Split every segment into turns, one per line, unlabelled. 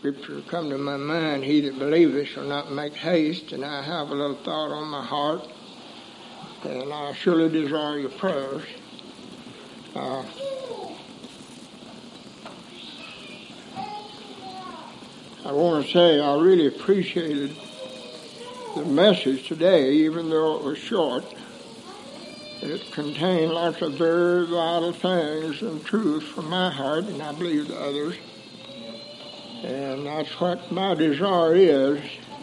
scripture come to my mind, he that believeth shall not make haste, and I have a little thought on my heart, and I surely desire your prayers. I want to say I really appreciated the message today, even though it was short. It contained lots of very vital things and truth from my heart, and I believe the others. And that's what my desire is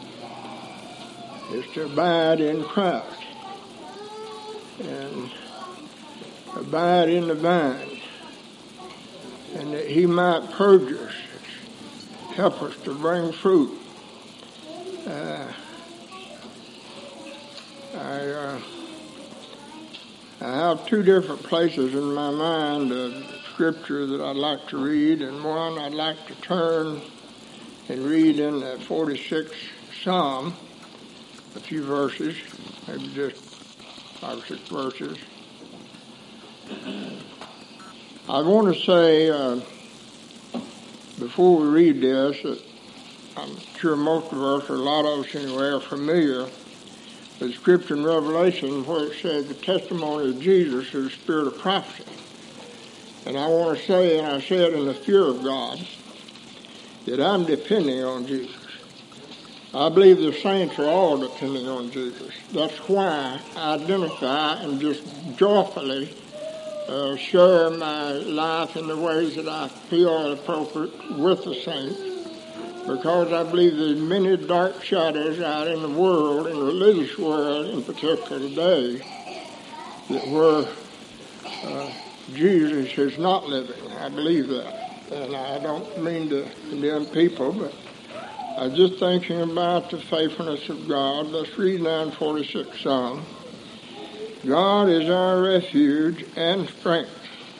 to abide in Christ and abide in the vine, and that he might purge us, help us to bring fruit. I have two different places in my mind of scripture that I'd like to read, and one I'd like to turn and read in the 46th Psalm, a few verses, maybe just 5 or 6 verses. I want to say, before we read this, that I'm sure most of us, or a lot of us anyway, are familiar with Scripture in Revelation where it says the testimony of Jesus is the spirit of prophecy. And I want to say, and I say it in the fear of God, that I'm depending on Jesus. I believe the saints are all depending on Jesus. That's why I identify and just joyfully share my life in the ways that I feel appropriate with the saints, because I believe there's many dark shadows out in the world, in the religious world in particular today, that where Jesus is not living. I believe that. And I don't mean to condemn people, but I'm just thinking about the faithfulness of God. Let's read now in 46th Psalm. God is our refuge and strength.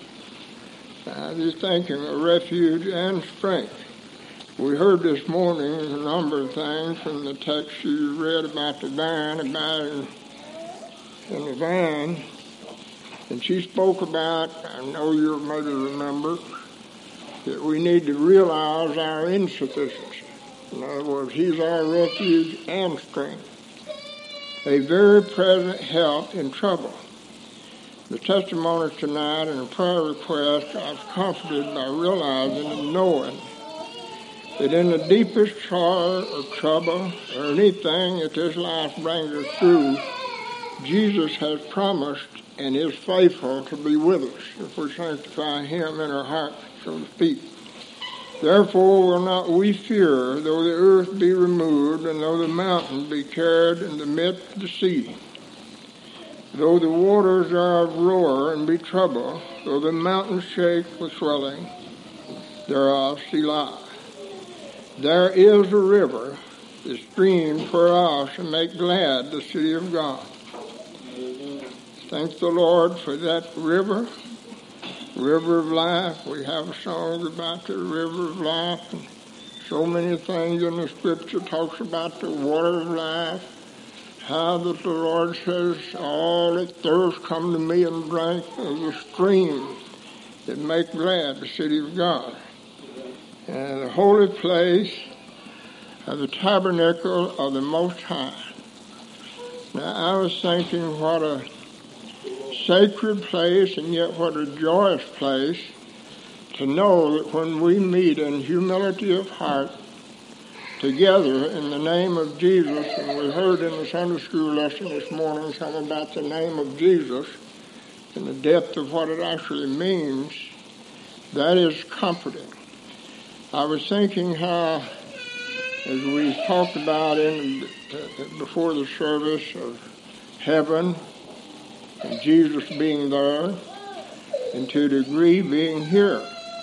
I'm just thinking of refuge and strength. We heard this morning a number of things from the text you read about the vine, about in the vine. And she spoke about, I know you maybe remember, that we need to realize our insufficiency. In other words, he's our refuge and strength, a very present help in trouble. The testimonies tonight and the prayer request, I was comforted by realizing and knowing that in the deepest sorrow or trouble or anything that this life brings us through, Jesus has promised and is faithful to be with us if we sanctify him in our hearts, so to speak. Therefore will not we fear, though the earth be removed, and though the mountain be carried in the midst of the sea. Though the waters are of roar and be troubled, though the mountains shake with swelling thereof, Selah. There is a river, the stream for us to make glad the city of God. Thank the Lord for that river of life. We have songs about the river of life, and so many things in the scripture talks about the water of life. How that the Lord says, all that thirst come to me and drink of the stream that make glad the city of God. And the holy place of the tabernacle of the Most High. Now I was thinking what a sacred place and yet what a joyous place to know that when we meet in humility of heart together in the name of Jesus, and we heard in the Sunday school lesson this morning something about the name of Jesus and the depth of what it actually means, that is comforting. I was thinking how, as we talked about before the service of heaven and Jesus being there, and to a degree being here.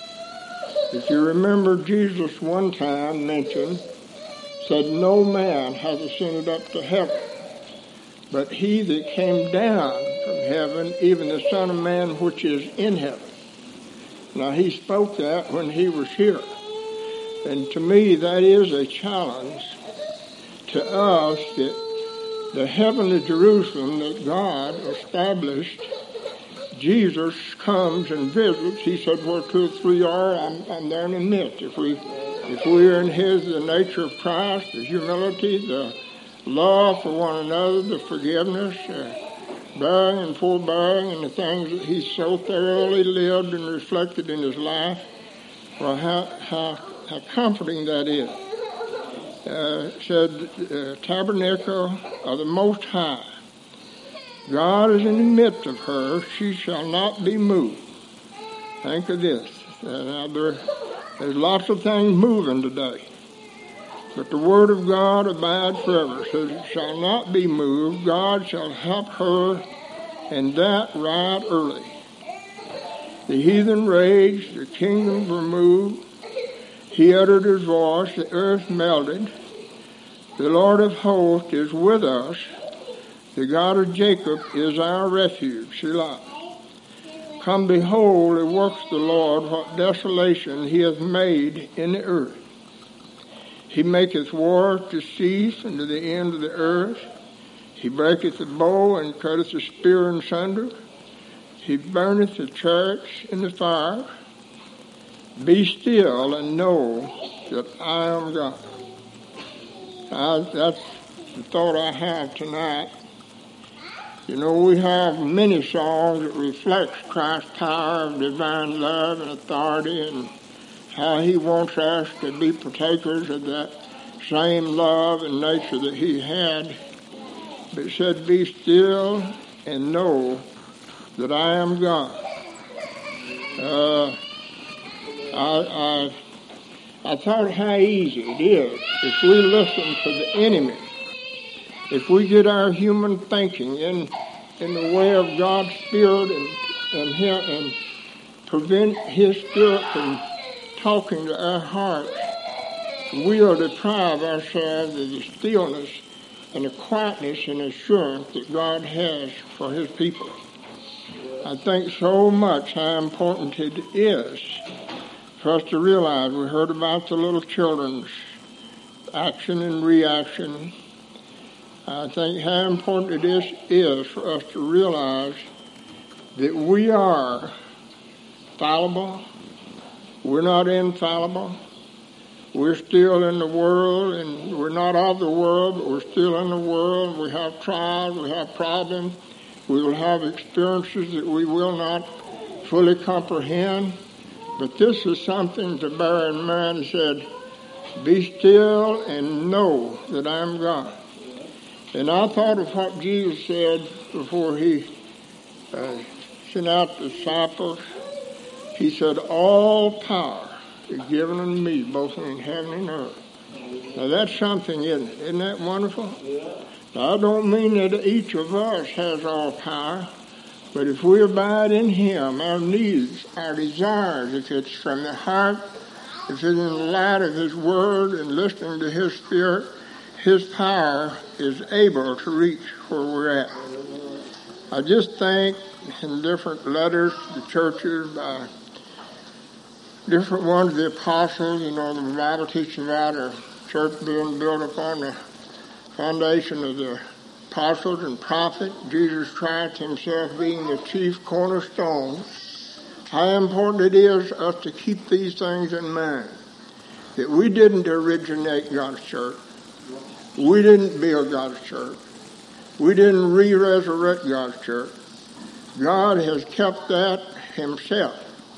If you remember, Jesus one time mentioned, said, no man hath ascended up to heaven, but he that came down from heaven, even the Son of Man which is in heaven. Now he spoke that when he was here. And to me, that is a challenge to us that the heavenly Jerusalem that God established Jesus comes and visits, he said, where 2 or 3 are, I'm there in the midst. If we're in the nature of Christ, the humility, the love for one another, the forgiveness, bearing and forbearing, and the things that he so thoroughly lived and reflected in his life, well, how comforting that is. Said, tabernacle of the Most High. God is in the midst of her. She shall not be moved. Think of this. Now there's lots of things moving today. But the word of God abides forever. It says it shall not be moved. God shall help her, and that right early. The heathen raged, the kingdoms were moved. He uttered his voice, the earth melted. The Lord of hosts is with us. The God of Jacob is our refuge. Selah. Come behold the works of the Lord, what desolation he hath made in the earth. He maketh war to cease unto the end of the earth. He breaketh the bow and cutteth the spear in sunder. He burneth the chariots in the fire. Be still and know that I am God. That's the thought I have tonight. You know, we have many songs that reflect Christ's power of divine love and authority and how he wants us to be partakers of that same love and nature that he had. But it said, be still and know that I am God. I thought how easy it is if we listen to the enemy. If we get our human thinking in the way of God's Spirit and prevent his Spirit from talking to our hearts, we will deprive ourselves of the stillness and the quietness and assurance that God has for his people. I think so much how important it is for us to realize. We heard about the little children's action and reaction. I think how important it is for us to realize that we are fallible. We're not infallible. We're still in the world, and we're not of the world, but we're still in the world. We have trials, we have problems. We will have experiences that we will not fully comprehend. But this is something to bear in mind. He said, be still and know that I am God. And I thought of what Jesus said before he sent out the disciples. He said, all power is given unto me, both in heaven and earth. Now that's something, isn't it? Isn't that wonderful? Now, I don't mean that each of us has all power, but if we abide in him, our needs, our desires, if it's from the heart, if it's in the light of his word and listening to his Spirit, his power is able to reach where we're at. I just think in different letters to the churches by different ones of the apostles, you know, the Bible teaches about our church being built upon the foundation of the apostles and prophets, Jesus Christ himself being the chief cornerstone. How important it is for us to keep these things in mind. That we didn't originate God's church. We didn't build God's church. We didn't re-resurrect God's church. God has kept that himself.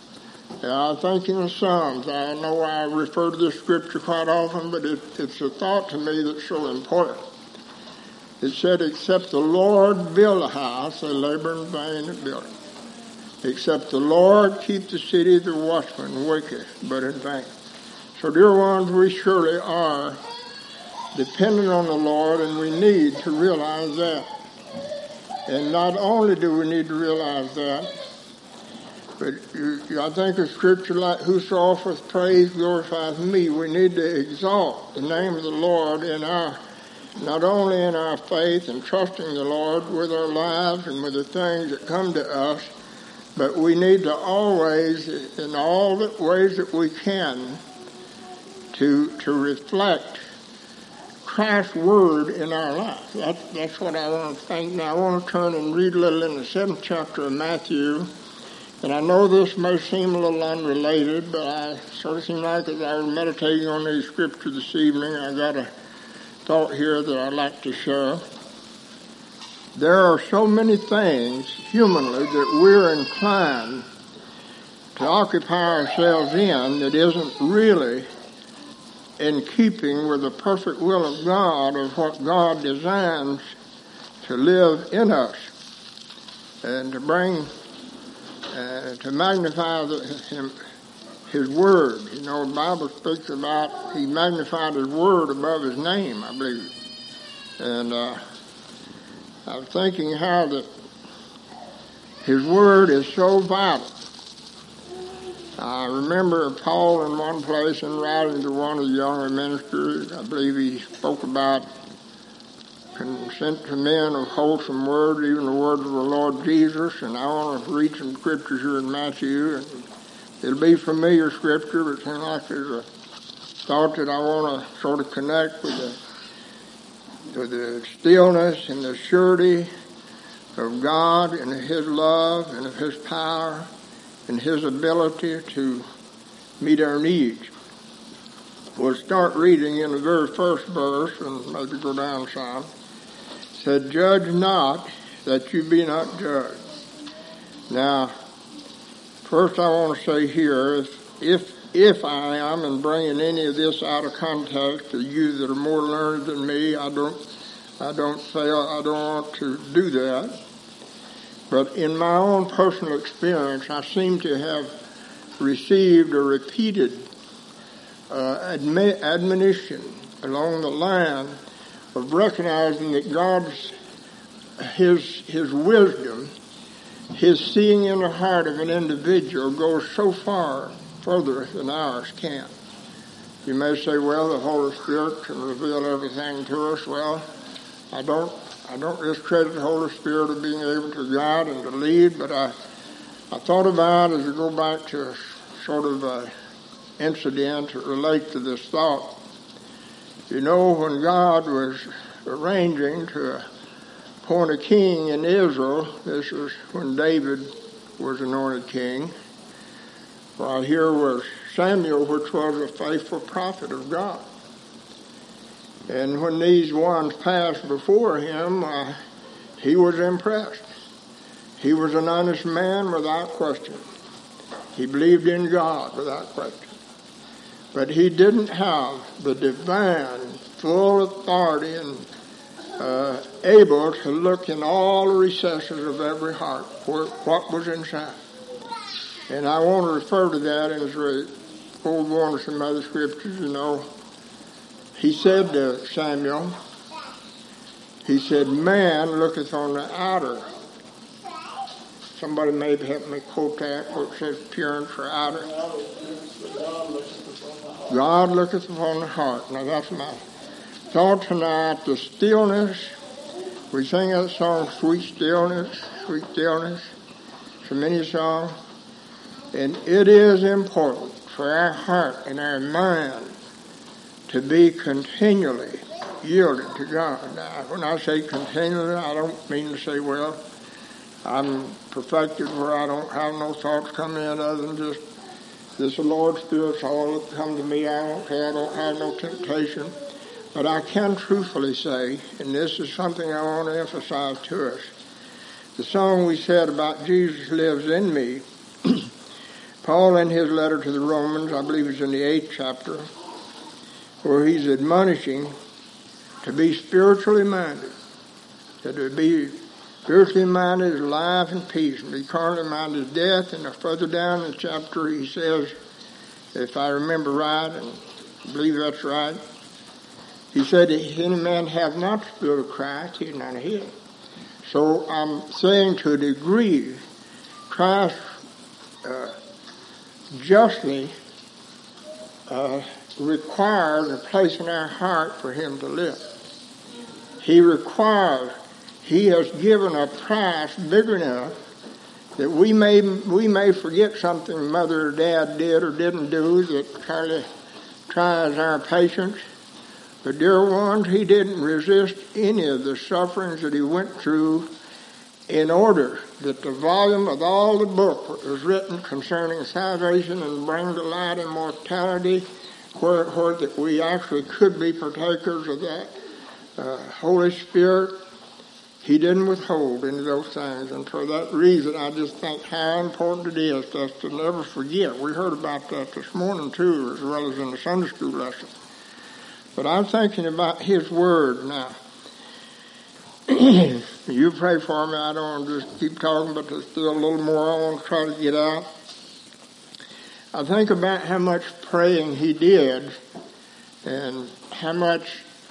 I think in the Psalms, I know I refer to this scripture quite often, but it's a thought to me that's so important. It said, except the Lord build a house, they labor in vain that build it. Except the Lord keep the city, the watchman waketh, but in vain. So, dear ones, we surely are dependent on the Lord, and we need to realize that. And not only do we need to realize that, but I think of scripture like, whoso offereth praise glorifies me. We need to exalt the name of the Lord in our, not only in our faith and trusting the Lord with our lives and with the things that come to us, but we need to always, in all the ways that we can, to reflect Christ's Word in our life. That's what I want to think. Now I want to turn and read a little in the 7th chapter of Matthew. And I know this may seem a little unrelated, but I sort of seem like as I was meditating on these scriptures this evening, I got a thought here that I'd like to share. There are so many things humanly that we're inclined to occupy ourselves in that isn't really in keeping with the perfect will of God of what God designs to live in us and to bring, to magnify His Word. You know, the Bible speaks about He magnified His Word above His name, I believe. And I'm thinking how that His Word is so vital. I remember Paul in one place in writing to one of the younger ministers, I believe he spoke about consent to men of wholesome words, even the words of the Lord Jesus. And I want to read some scriptures here in Matthew. And it'll be familiar scripture, but it seems like there's a thought that I want to sort of connect with the stillness and the surety of God and His love and of His power and His ability to meet our needs. We'll start reading in the very first verse and maybe go down some. It said, "Judge not that you be not judged." Now, first I want to say here, if I am in bringing any of this out of context to you that are more learned than me, I don't want to do that. But in my own personal experience, I seem to have received a repeated admonition along the line of recognizing that God's His wisdom, His seeing in the heart of an individual goes so far further than ours can. You may say, well, the Holy Spirit can reveal everything to us. Well, I don't discredit the Holy Spirit of being able to guide and to lead, but I thought about, as we go back to sort of an incident that relates to this thought. You know, when God was arranging to appoint a king in Israel, this was when David was anointed king, while here was Samuel, which was a faithful prophet of God. And when these ones passed before him, he was impressed. He was an honest man without question. He believed in God without question. But he didn't have the divine, full authority and able to look in all the recesses of every heart for what was inside. And I want to refer to that as we go on to some other scriptures, you know. He said to Samuel, he said, man looketh on the outer. Somebody maybe help me quote that, where it says appearance or outer. God looketh upon the heart. Now that's my thought tonight, the stillness. We sing that song, Sweet Stillness, Sweet Stillness. It's a mini song. And it is important for our heart and our mind to be continually yielded to God. Now, when I say continually, I don't mean to say, well, I'm perfected where I don't have no thoughts come in other than just this the Lord's Spirit's all that come to me. I don't have no temptation. But I can truthfully say, and this is something I want to emphasize to us, the song we said about Jesus lives in me, Paul in his letter to the Romans, I believe it's in the 8th chapter, where he's admonishing to be spiritually minded. That to be spiritually minded is life and peace, and be carnally minded is death. And further down in the chapter he says, if I remember right, and I believe that's right, he said, if any man have not the Spirit of Christ, he's not of his. So I'm saying to a degree, Christ justly requires a place in our heart for him to live. He has given a price big enough that we may forget something mother or dad did or didn't do that tries our patience, But dear ones, he didn't resist any of the sufferings that he went through in order that the volume of all the book that was written concerning salvation and bring to light immortality, where that we actually could be partakers of that Holy Spirit, he didn't withhold any of those things. And for that reason, I just think how important it is to us to never forget. We heard about that this morning too, as well as in the Sunday school lesson. But I'm thinking about his word now. You pray for me. I don't want to just keep talking, but there's still a little more I want to try to get out. I think about how much praying he did, and how much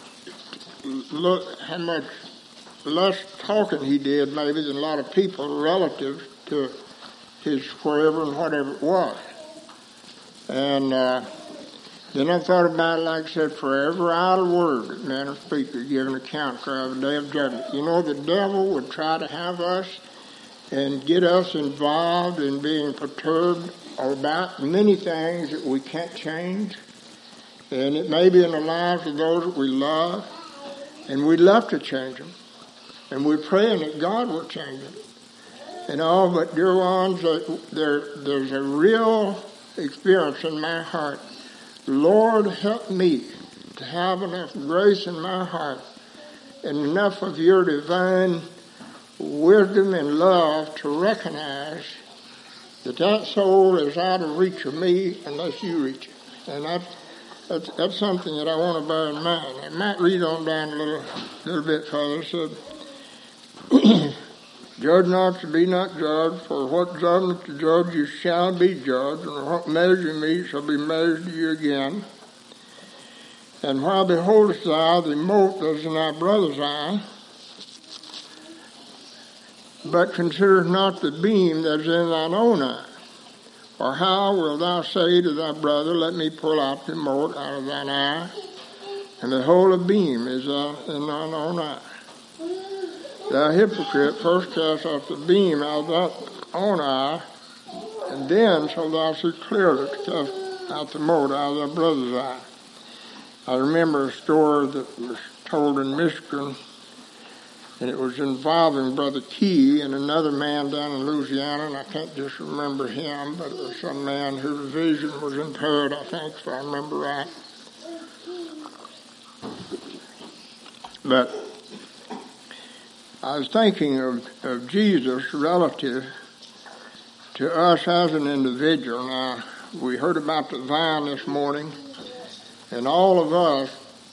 less talking he did maybe than a lot of people relative to his wherever and whatever it was. And then I thought about it, like I said, for every idle word that men speak is given account for the day of judgment. You know, the devil would try to have us and get us involved in being perturbed about many things that we can't change. And it may be in the lives of those that we love, and we'd love to change them. And we're praying that God will change them. And all, but dear ones, there's a real experience in my heart. Lord, help me to have enough grace in my heart and enough of your divine wisdom and love to recognize that soul is out of reach of me unless you reach it. And that's something that I want to bear in mind. I might read on down a little bit further. It said, judge not to be not judged, for what judgment to judge you shall be judged, and what measure you meet shall be measured to you again. And while beholdest thou the mote that is in thy brother's eye, but considerest not the beam that is in thine own eye, or how wilt thou say to thy brother, let me pull out the mote out of thine eye, and behold, a beam is in thine own eye? Thou hypocrite, first cast off the beam out of thy own eye, and then shalt thou see clearly to cast out the mote out of thy brother's eye. I remember a story that was told in Michigan, and it was involving Brother Key and another man down in Louisiana, and I can't just remember him, but it was some man whose vision was impaired, I think, if I remember right. But I was thinking of Jesus relative to us as an individual. Now, we heard about the vine this morning, and all of us,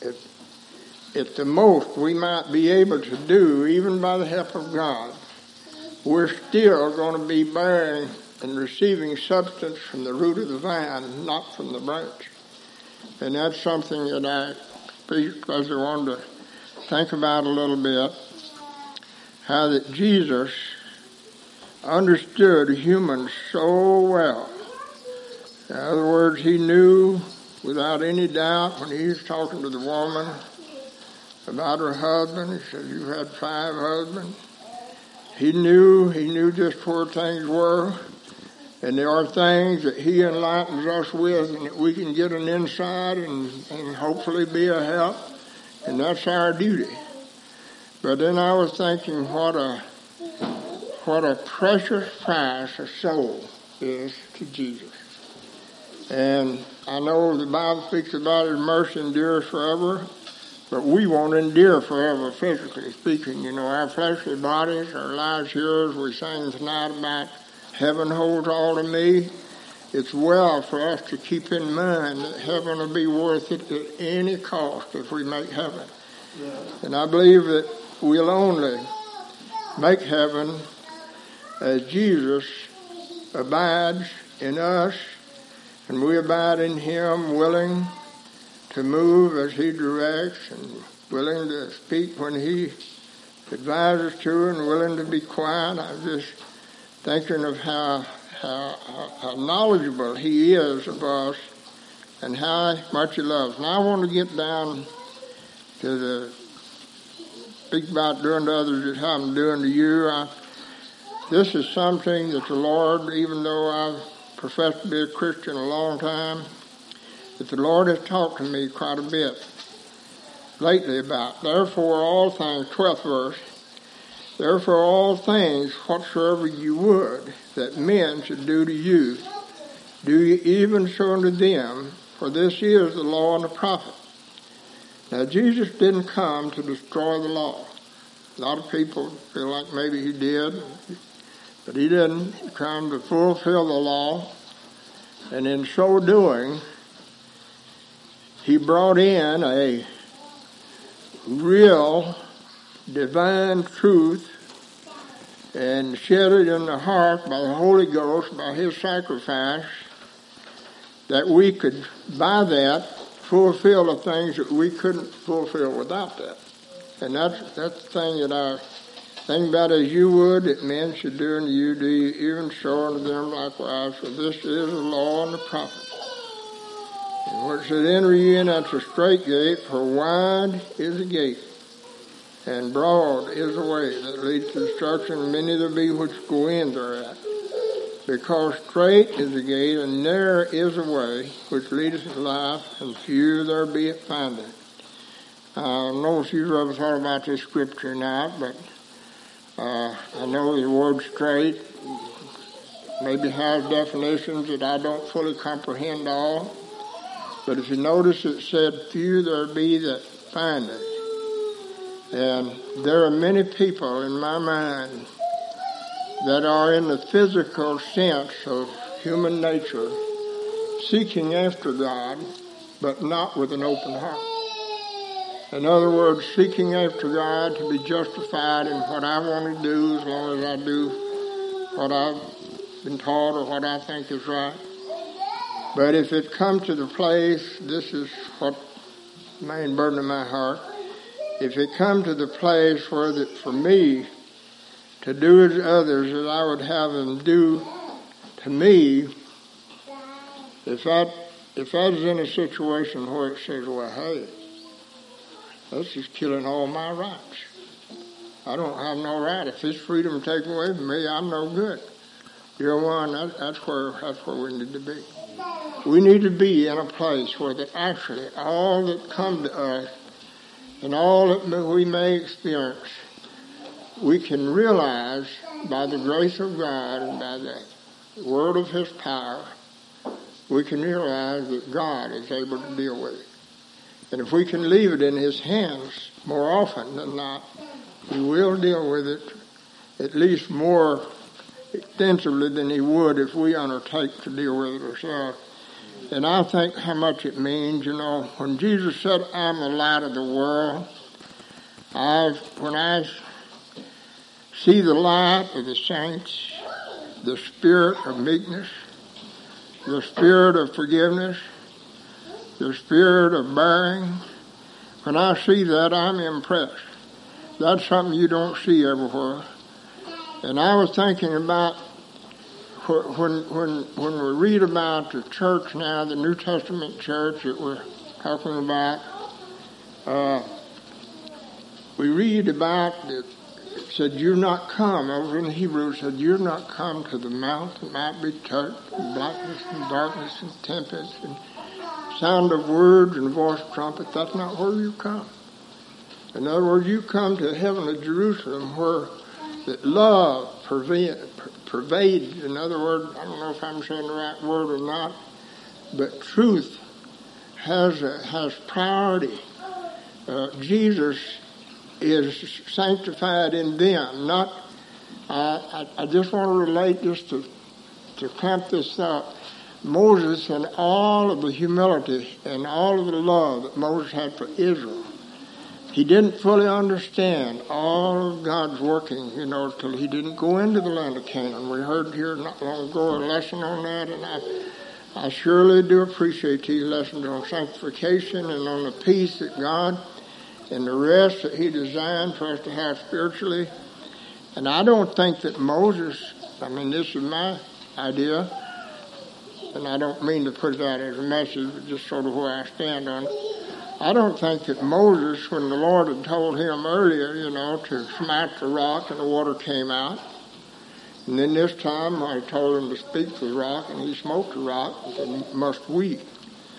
at the most we might be able to do, even by the help of God, we're still going to be bearing and receiving substance from the root of the vine, not from the branch. And that's something that I especially wanted to think about a little bit. How that Jesus understood humans so well. In other words, he knew without any doubt when he was talking to the woman about her husband. He said, you've had 5 husbands. He knew just where things were. And there are things that he enlightens us with and that we can get an insight and hopefully be a help. And that's our duty. But then I was thinking what a precious price a soul is to Jesus. And I know the Bible speaks about his mercy endures forever, but we won't endure forever, physically speaking. You know, our fleshly bodies, our lives here, as we sang tonight about heaven holds all to me. It's well for us to keep in mind that heaven will be worth it at any cost if we make heaven. Yeah. And I believe that we'll only make heaven as Jesus abides in us and we abide in him, willing to move as he directs and willing to speak when he advises to and willing to be quiet. I'm just thinking of how knowledgeable he is of us and how much he loves. Now I want to get down to speak about doing to others as I'm doing to you. This is something that the Lord, even though I've professed to be a Christian a long time, that the Lord has talked to me quite a bit. lately about. Therefore all things, 12th verse, therefore all things whatsoever you would that men should do to you, do you even so unto them, for this is the law and the prophet. Now Jesus didn't come to destroy the law. A lot of people feel like maybe he did, but he didn't. He came to fulfill the law, and in so doing, he brought in a real divine truth and shed it in the heart by the Holy Ghost, by his sacrifice, that we could, by that, fulfill the things that we couldn't fulfill without that. And that's the thing that I think about, as you would, that men should do unto you, do you even so unto them likewise, for this is the law and the prophets. And what said, enter ye in at the strait gate, for wide is the gate, and broad is the way that leads to destruction, and many there be which go in thereat. Because strait is the gate, and narrow is the way which leadeth to life, and few there be that find it. I don't know if you've ever thought about this scripture or not, but I know the word strait maybe has definitions that I don't fully comprehend all. But if you notice, it said, few there be that find it. And there are many people in my mind that are in the physical sense of human nature seeking after God, but not with an open heart. In other words, seeking after God to be justified in what I want to do, as long as I do what I've been taught or what I think is right. But if it comes to the place, this is what the main burden of my heart, if it comes to the place where that for me to do as others as I would have them do to me, if I was in a situation where it says, well, hey, that's just killing all my rights. I don't have no right. If his freedom taken away from me, I'm no good. You're one. That's where we need to be. We need to be in a place where that actually all that come to us and all that we may experience, we can realize by the grace of God and by the word of his power, we can realize that God is able to deal with it. And if we can leave it in his hands more often than not, he will deal with it at least more extensively than he would if we undertake to deal with it ourselves. And I think how much it means, when Jesus said, I'm the light of the world, when I see the light of the saints, the spirit of meekness, the spirit of forgiveness, the spirit of bearing, when I see that, I'm impressed. That's something you don't see everywhere. And I was thinking about when we read about the church now, the New Testament church that we're talking about, we read about it said, you're not come, over in Hebrews said, you're not come to the mount that might be touched, and blackness and darkness and tempest and sound of words and voice of trumpet. That's not where you come. In other words, you come to heavenly Jerusalem where that love pervades. In other words, I don't know if I'm saying the right word or not, but truth has priority. Jesus is sanctified in them. Not. I just want to relate this to clamp this up. Moses, and all of the humility and all of the love that Moses had for Israel, he didn't fully understand all of God's working, till he didn't go into the land of Canaan. We heard here not long ago a lesson on that, and I surely do appreciate these lessons on sanctification and on the peace that God and the rest that he designed for us to have spiritually. And I don't think that Moses, this is my idea, and I don't mean to put it out as a message, but just sort of where I stand on it. I don't think that Moses, when the Lord had told him earlier, to smite the rock and the water came out, and then this time I told him to speak to the rock and he smote the rock and said, must we?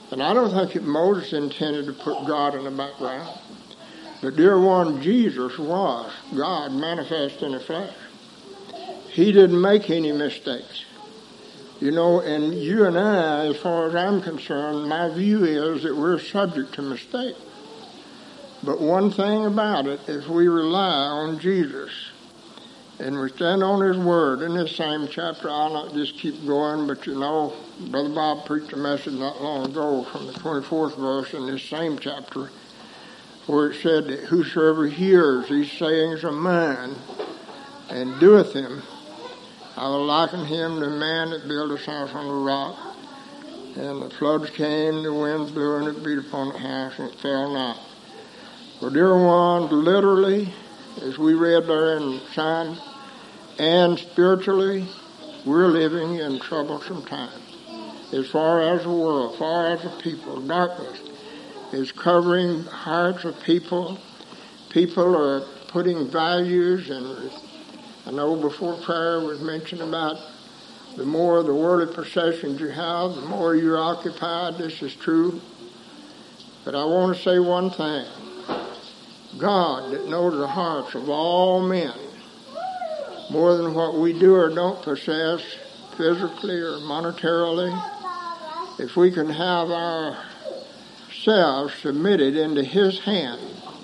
And I don't think that Moses intended to put God in the background. But dear one, Jesus was God manifest in the flesh. He didn't make any mistakes. You know, and you and I, as far as I'm concerned, my view is that we're subject to mistake. But one thing about it, if we rely on Jesus and we stand on His Word in this same chapter, I'll not just keep going, but you know, Brother Bob preached a message not long ago from the 24th verse in this same chapter, where it said that whosoever hears these sayings of mine and doeth them, I will liken him to a man that built his house on the rock. And the floods came, the winds blew, and it beat upon the house, and it fell not. For dear ones, literally, as we read there in Psalm, and spiritually, we're living in troublesome times. As far as the world, as far as the people, darkness is covering hearts of people. People are putting values, and I know before prayer was mentioned about the more the worldly possessions you have, the more you're occupied. This is true. But I want to say one thing. God that knows the hearts of all men, more than what we do or don't possess physically or monetarily, if we can have ourselves submitted into His hand.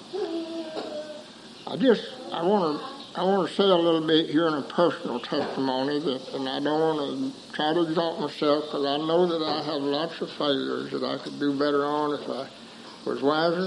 I want to say a little bit here in a personal testimony, and I don't want to try to exalt myself, because I know that I have lots of failures that I could do better on if I was wiser.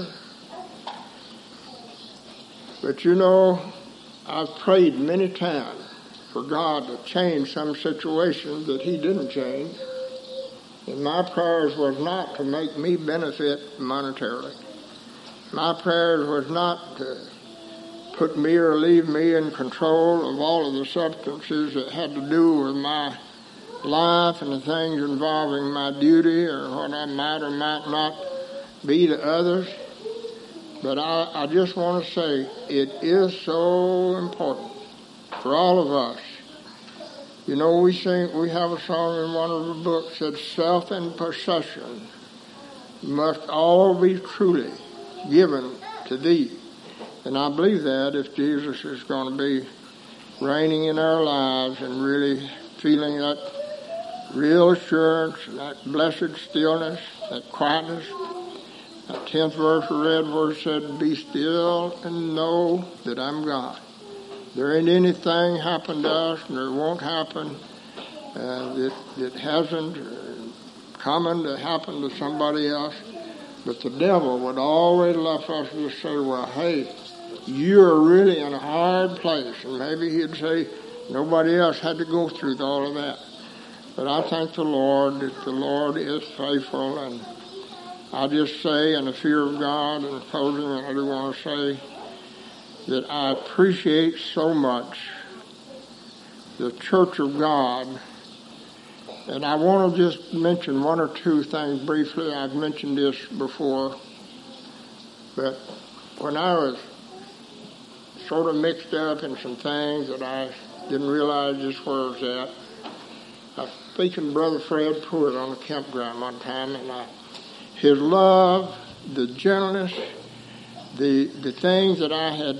But you know, I've prayed many times for God to change some situations that He didn't change. And my prayers was not to make me benefit monetarily. My prayers was not to put me or leave me in control of all of the substances that had to do with my life and the things involving my duty or what I might or might not be to others. But I just want to say it is so important for all of us. You know, we have a song in one of the books that self and possession must all be truly given to Thee. And I believe that if Jesus is going to be reigning in our lives and really feeling that real assurance, that blessed stillness, that quietness. That 10th verse we read where it said, be still and know that I'm God. There ain't anything happened to us, and there won't happen that hasn't coming to happen to somebody else. But the devil would always love us to say, well, hey, you're really in a hard place. And maybe he'd say nobody else had to go through all of that. But I thank the Lord that the Lord is faithful, and I just say, in the fear of God, in closing, I do want to say that I appreciate so much the Church of God. And I want to just mention one or two things briefly. I've mentioned this before. But when I was sort of mixed up in some things that I didn't realize just where I was at, I was speaking to Brother Fred Pruitt on the campground one time, and his love, the gentleness, the things that I had,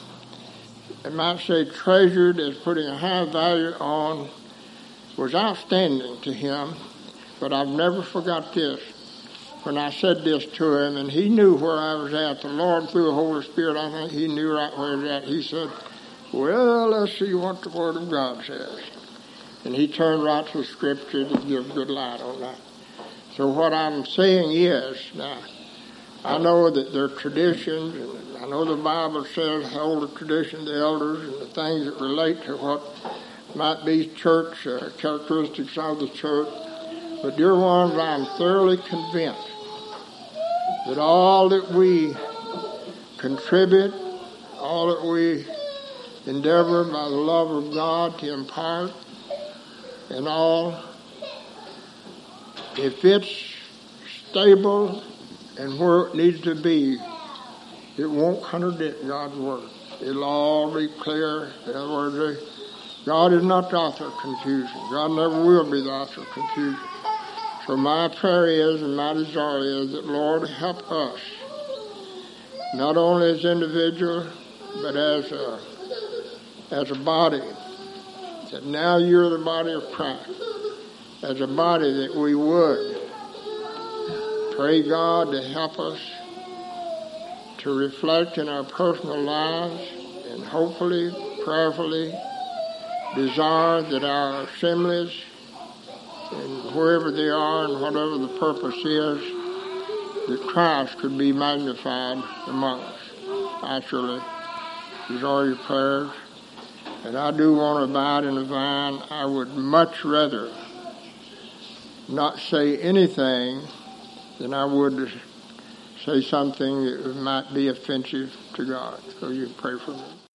I might say, treasured as putting a high value on, was outstanding to him. But I've never forgot this. When I said this to him, and he knew where I was at, the Lord through the Holy Spirit, I think He knew right where I was at. He said, well, let's see what the Word of God says. And he turned right to the Scripture to give good light on that. So what I'm saying is, now, I know that there are traditions, and I know the Bible says hold the tradition of the elders and the things that relate to what might be church characteristics of the church. But dear ones, I'm thoroughly convinced that all that we contribute, all that we endeavor by the love of God to impart, and all, if it's stable and where it needs to be, it won't contradict God's Word. It'll all be clear. In other words, God is not the author of confusion. God never will be the author of confusion. So my prayer is and my desire is that, Lord, help us, not only as individuals, but as a body, that now you're the body of Christ, as a body that we would pray God to help us to reflect in our personal lives and hopefully, prayerfully desire that our assemblies and wherever they are and whatever the purpose is, that Christ could be magnified among us. I surely desire your prayers. And I do want to abide in the vine. I would much rather not say anything than I would say something that might be offensive to God. So you pray for me.